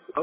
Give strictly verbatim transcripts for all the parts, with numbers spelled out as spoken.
Oh,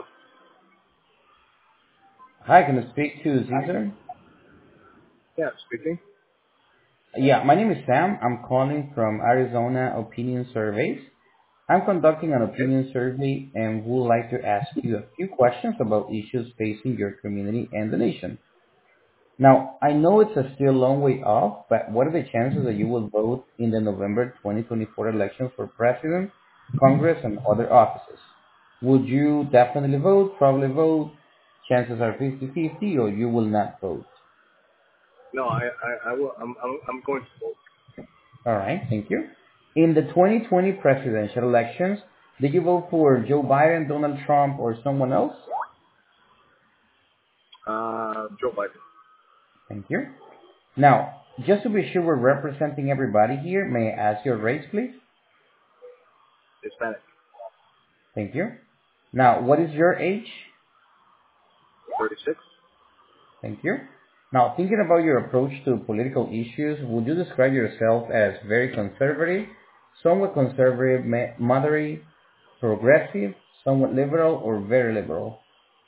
Hi, can I speak to Caesar? yeah, speaking. Yeah, my name is Sam. I'm calling from Arizona Opinion Surveys. I'm conducting an Okay. opinion survey and would like to ask you a few questions about issues facing your community and the nation. Now, I know it's a still long way off, but what are the chances that you will vote in the November twenty twenty-four election for president, Congress, and other offices? Would you definitely vote, probably vote? Chances are fifty-fifty, or you will not vote? No, I, I, I will. I'm, I'm, I'm going to vote. All right, thank you. In the twenty twenty presidential elections, did you vote for Joe Biden, Donald Trump, or someone else? Uh, Joe Biden, Thank you. Now, just to be sure we're representing everybody here, may I ask your race, please? Hispanic, Thank you. Now, what is your age? thirty-six. Thank you. Now, thinking about your approach to political issues, would you describe yourself as very conservative, somewhat conservative, ma- moderate, progressive, somewhat liberal, or very liberal?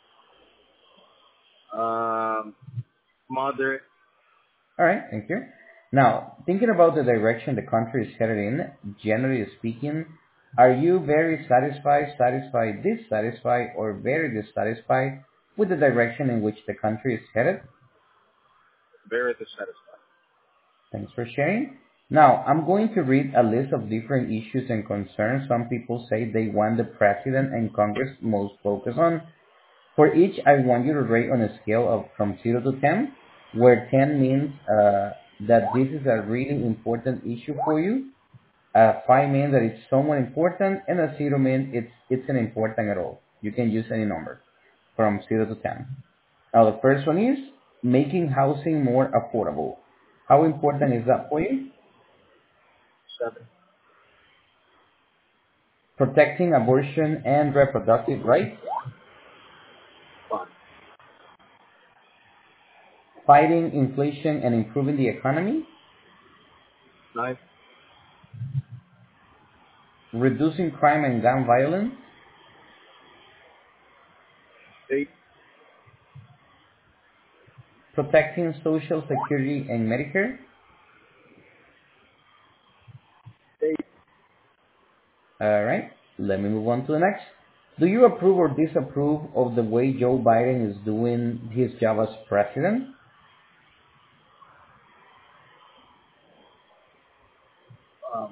Um, moderate. All right, thank you. Now, thinking about the direction the country is headed in, generally speaking, are you very satisfied, satisfied, dissatisfied, or very dissatisfied with the direction in which the country is headed? Very dissatisfied. Thanks for sharing. Now, I'm going to read a list of different issues and concerns some people say they want the president and Congress most focus on. For each, I want you to rate on a scale of from zero to ten, where ten means uh, that this is a really important issue for you. Uh, five means that it's somewhat important, and a zero means it's it's an important at all. You can use any number from zero to ten. Now, the first one is making housing more affordable. How important is that for you? Seven. Protecting abortion and reproductive rights, Five. fighting inflation and improving the economy, Nine. reducing crime and gun violence, Eight. protecting Social Security and Medicare. Eight. All right, let me move on to the next. Do you approve or disapprove of the way Joe Biden is doing his job as president? Um,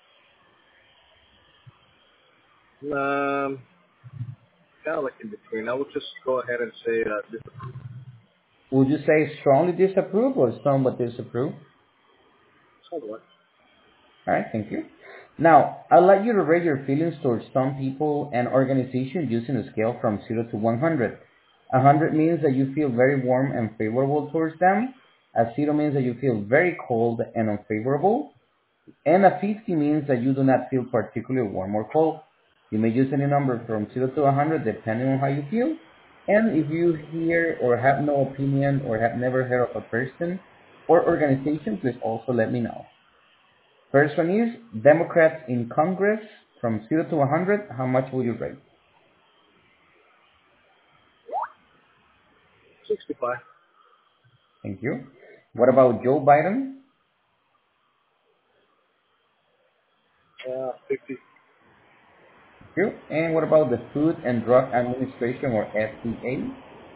um, kind of like in between. I would just go ahead and say uh, disapprove. Would you say strongly disapprove or somewhat disapprove? Somewhat. All right, thank you. Now, I'd like you to rate your feelings towards some people and organizations using a scale from zero to one hundred. one hundred means that you feel very warm and favorable towards them. A zero means that you feel very cold and unfavorable. And a fifty means that you do not feel particularly warm or cold. You may use any number from zero to one hundred depending on how you feel. And if you hear or have no opinion or have never heard of a person or organization, please also let me know. First one is Democrats in Congress from zero to one hundred. How much will you rate? Sixty-five. Thank you. What about Joe Biden? Uh, fifty. Thank you. And what about the Food and Drug Administration or F D A?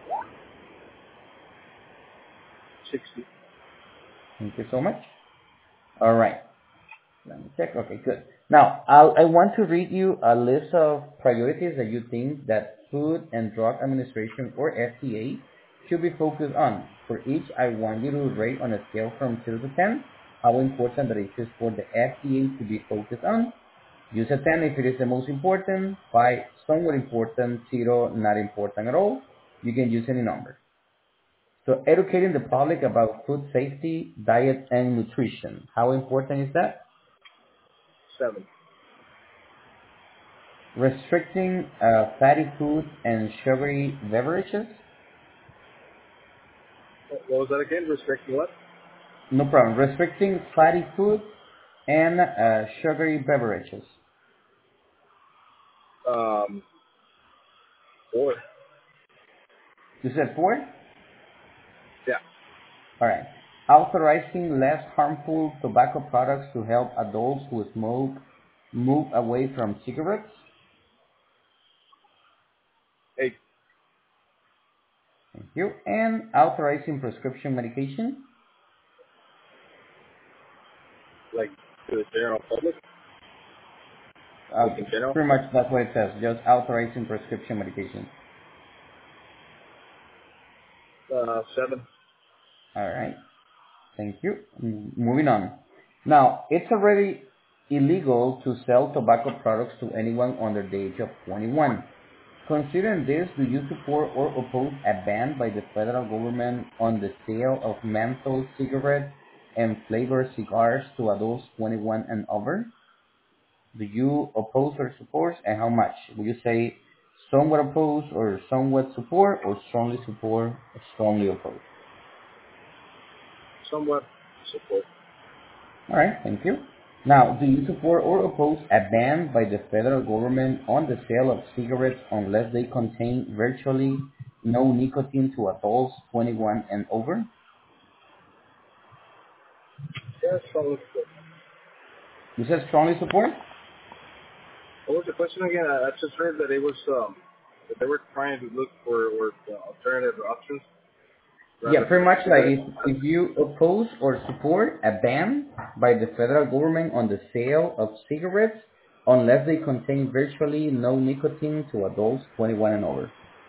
Sixty. Thank you so much. All right. Let me check. Okay, good. Now, I'll, I want to read you a list of priorities that you think that Food and Drug Administration or F D A should be focused on. For each, I want you to rate on a scale from zero to ten how important that it is for the F D A to be focused on. Use a ten if it is the most important, five somewhat important, zero not important at all. You can use any number. So educating the public about food safety, diet, and nutrition. How important is that? Seven. Restricting uh, fatty foods and sugary beverages. What what was that again? Restricting what? No problem. Restricting fatty foods and uh, sugary beverages. Um, Four. You said four? Yeah. All right. Authorizing less harmful tobacco products to help adults who smoke move away from cigarettes. Eight. Thank you. And authorizing prescription medication. Like to the general public, Uh, like in general. pretty much that's what it says. Just authorizing prescription medication. Uh, seven. All right. Thank you. M- Moving on. Now, it's already illegal to sell tobacco products to anyone under the age of twenty-one. Considering this, do you support or oppose a ban by the federal government on the sale of menthol cigarettes and flavored cigars to adults twenty-one and over? Do you oppose or support, and how much? Would you say somewhat oppose or somewhat support or strongly support or strongly oppose? Somewhat support. All right, thank you. Now, do you support or oppose a ban by the federal government on the sale of cigarettes unless they contain virtually no nicotine to adults twenty-one and over? Yeah, strong support. You said strongly support? What was the question again? I, I just heard that it was um that they were trying to look for, for uh, alternative options Yeah, rather pretty than much like cigarettes. if, if you oppose or support a ban by the federal government on the sale of cigarettes unless they contain virtually no nicotine to adults twenty-one and over.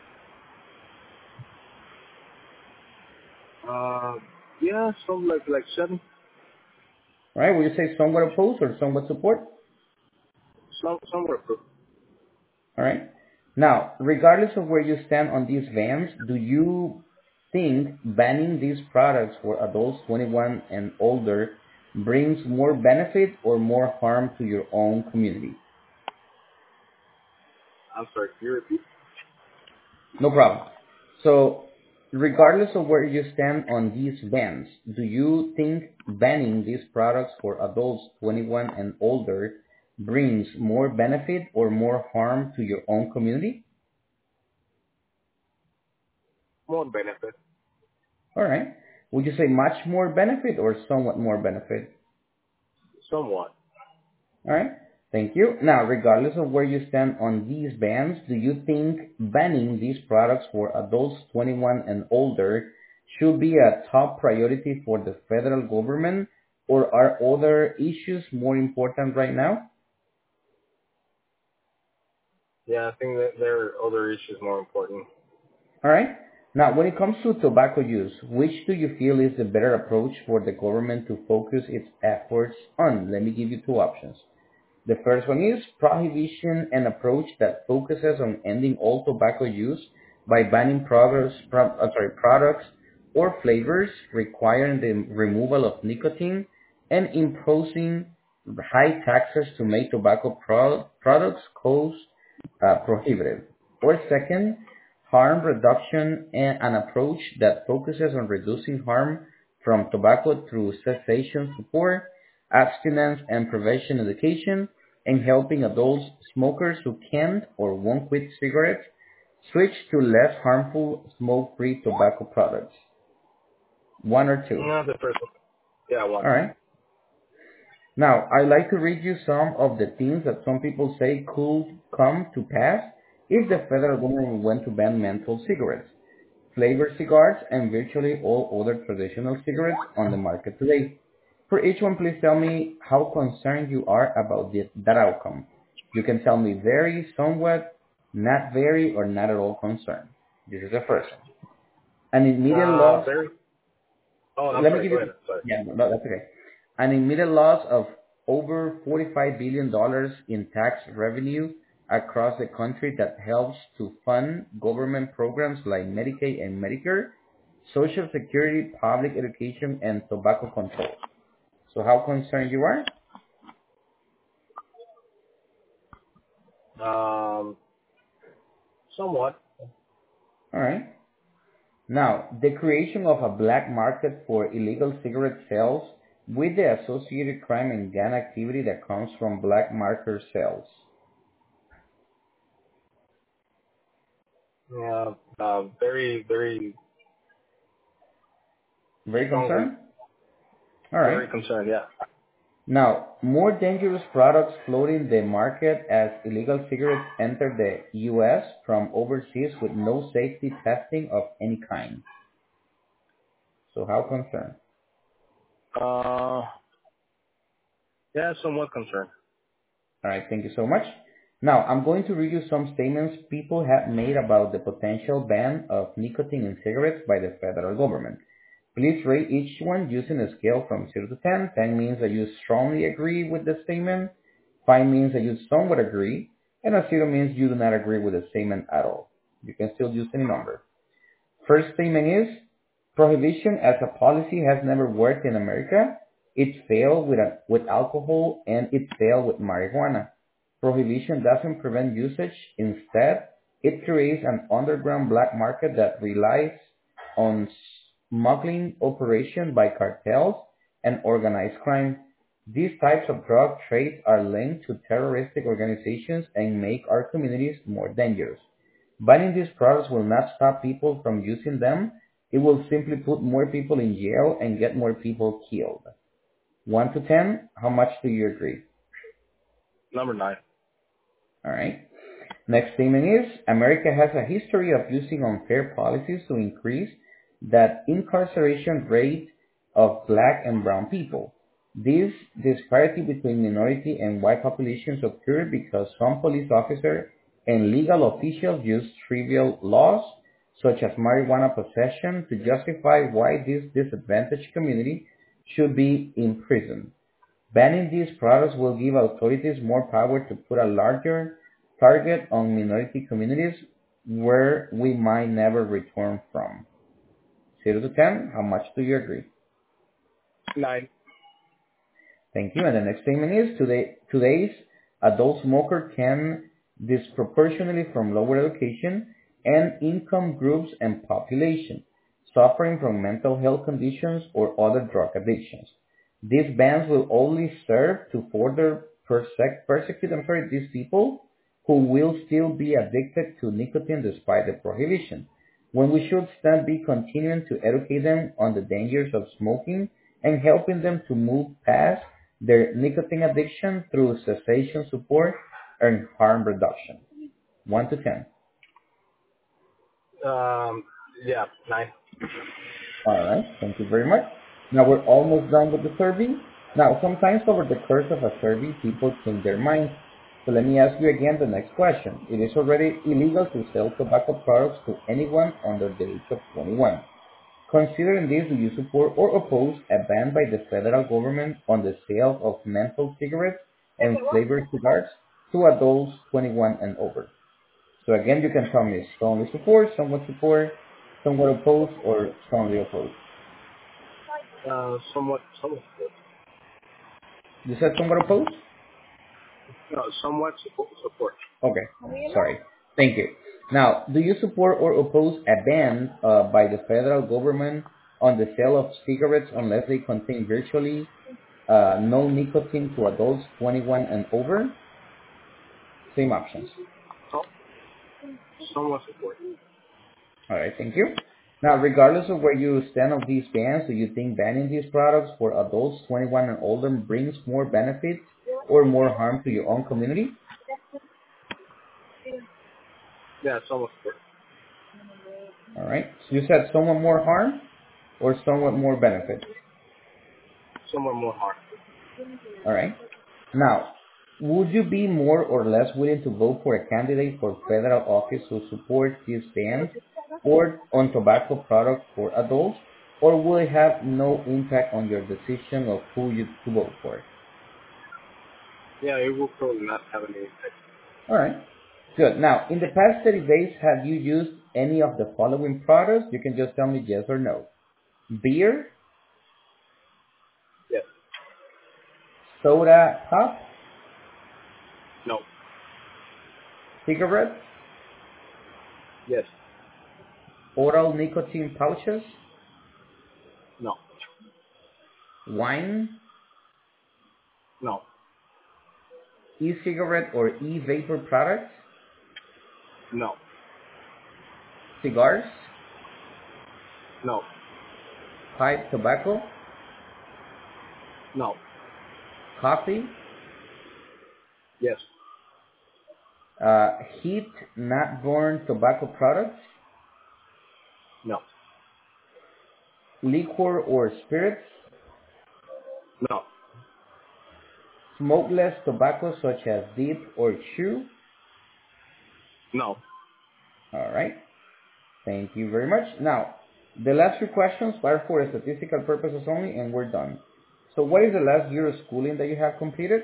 Uh, yeah, some like like seven. All right, will you say somewhat oppose or somewhat support? Some somewhere approved. All right. Now, regardless of where you stand on these bans, do you think banning these products for adults twenty-one and older brings more benefit or more harm to your own community? I'm sorry. Can you repeat? No problem. So, regardless of where you stand on these bans, do you think banning these products for adults twenty-one and older brings more benefit or more harm to your own community? More benefit. All right. Would you say much more benefit or somewhat more benefit? Somewhat. All right. Thank you. Now, regardless of where you stand on these bans, do you think banning these products for adults twenty-one and older should be a top priority for the federal government, or are other issues more important right now? Yeah, I think that there are other issues more important. All right. Now, when it comes to tobacco use, which do you feel is the better approach for the government to focus its efforts on? Let me give you two options. The first one is prohibition, an approach that focuses on ending all tobacco use by banning products, pro- uh, sorry, products or flavors requiring the removal of nicotine and imposing high taxes to make tobacco pro- products cost uh, prohibitive. Or second, harm reduction and an approach that focuses on reducing harm from tobacco through cessation support, abstinence and prevention education, and helping adults smokers who can't or won't quit cigarettes switch to less harmful smoke-free tobacco products. One or two. No, the first one. Yeah, one. All right. Now, I'd like to read you some of the things that some people say could come to pass if the federal government went to ban menthol cigarettes, flavored cigars, and virtually all other traditional cigarettes on the market today. For each one, please tell me how concerned you are about this, that outcome. You can tell me very, somewhat, not very, or not at all concerned. This is the first one. An immediate Uh, loss. very. Oh, I'm Let me sorry. give Go you. ahead. Sorry. Yeah, no, that's okay. An immediate loss of over forty-five billion dollars in tax revenue across the country that helps to fund government programs like Medicaid and Medicare, Social Security, public education, and tobacco control. So how concerned you are? Um, somewhat. All right. Now, the creation of a black market for illegal cigarette sales with the associated crime and gang activity that comes from black market sales. Yeah, uh, very, very Very strongly, concerned? All right. very concerned. Yeah. Now, more dangerous products flooding the market as illegal cigarettes enter the U S from overseas with no safety testing of any kind. So how concerned? Uh, yeah, somewhat concerned. All right, thank you so much. Now, I'm going to read you some statements people have made about the potential ban of nicotine in cigarettes by the federal government. Please rate each one using a scale from zero to ten. ten means that you strongly agree with the statement, five means that you somewhat agree, and a zero means you do not agree with the statement at all. You can still use any number. First statement is, prohibition as a policy has never worked in America. It failed with, a, with alcohol and it failed with marijuana. Prohibition doesn't prevent usage. Instead, it creates an underground black market that relies on smuggling operation by cartels and organized crime. These types of drug trades are linked to terroristic organizations and make our communities more dangerous. Banning these products will not stop people from using them. It will simply put more people in jail and get more people killed. one to ten, how much do you agree? Number nine. All right. Next statement is, America has a history of using unfair policies to increase that incarceration rate of black and brown people. This disparity between minority and white populations occurred because some police officers and legal officials use trivial laws, such as marijuana possession, to justify why this disadvantaged community should be imprisoned. Banning these products will give authorities more power to put a larger target on minority communities where we might never return from. zero to ten, how much do you agree? Nine. Thank you. And the next statement is, today, today's adult smoker can disproportionately from lower education and income groups and population, suffering from mental health conditions or other drug addictions. These bans will only serve to further persec- persecute I'm sorry, these people who will still be addicted to nicotine despite the prohibition, when we should instead be continuing to educate them on the dangers of smoking and helping them to move past their nicotine addiction through cessation support and harm reduction. one to ten. Um, yeah, nine. All right, thank you very much. Now we're almost done with the survey. Now, sometimes over the course of a survey, people change their minds. So let me ask you again the next question. It is already illegal to sell tobacco products to anyone under the age of twenty-one. Considering this, do you support or oppose a ban by the federal government on the sale of menthol cigarettes and flavored cigars to adults twenty-one and over? So again, you can tell me strongly support, somewhat support, somewhat oppose, or strongly oppose. Uh, somewhat, somewhat support. You said somewhat oppose? No, somewhat support. support. Okay, sorry. Thank you. Now, do you support or oppose a ban uh, by the federal government on the sale of cigarettes unless they contain virtually uh, no nicotine to adults twenty-one and over? Same options. So, somewhat support. All right, thank you. Now, regardless of where you stand on these bans, do you think banning these products for adults twenty-one and older brings more benefits or more harm to your own community? Yeah, somewhat support. All right. So you said somewhat more harm or somewhat more benefit? Somewhat more hard. All right. Now, would you be more or less willing to vote for a candidate for federal office who supports these bans or on tobacco products for adults, or will it have no impact on your decision of who you to vote for? Yeah, it will probably not have any effect. All right. Good. Now, in the past thirty days, have you used any of the following products? You can just tell me yes or no. Beer, Yes. soda pop, No. cigarettes, Yes. oral nicotine pouches, No. wine, No. e-cigarette or e-vapor products, No. cigars, No. pipe tobacco, No. coffee, Yes. uh, heat not burn tobacco products, No. liquor or spirits, No. smokeless tobacco such as dip or chew. No. All right. Thank you very much. Now, the last few questions are for statistical purposes only, and we're done. So what is the last year of schooling that you have completed?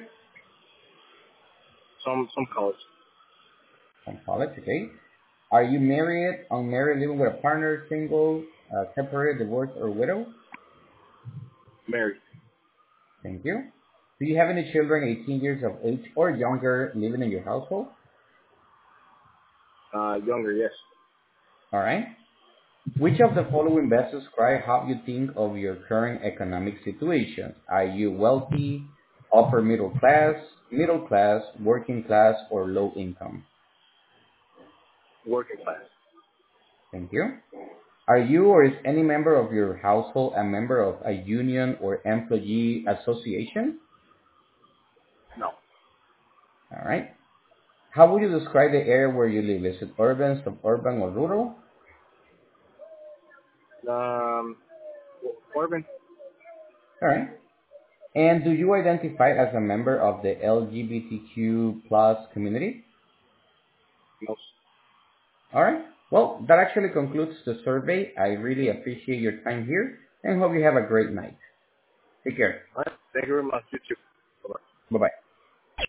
Some some college. From college, okay. Are you married, unmarried, living with a partner, single, uh, separated, divorced, or widow? Married. Thank you. Do you have any children eighteen years of age or younger living in your household? Uh, younger. Yes. All right. Which of the following best describe how you think of your current economic situation? Are you wealthy, upper middle class, middle class, working class, or low income? Working class. Thank you. Are you or is any member of your household a member of a union or employee association? No. All right. How would you describe the area where you live? Is it urban, suburban, or rural? Um, Corbin. All right. And do you identify as a member of the L G B T Q plus community? No. All right. Well, that actually concludes the survey. I really appreciate your time here and hope you have a great night. Take care. All right. Thank you very much. You too. Bye. Bye-bye.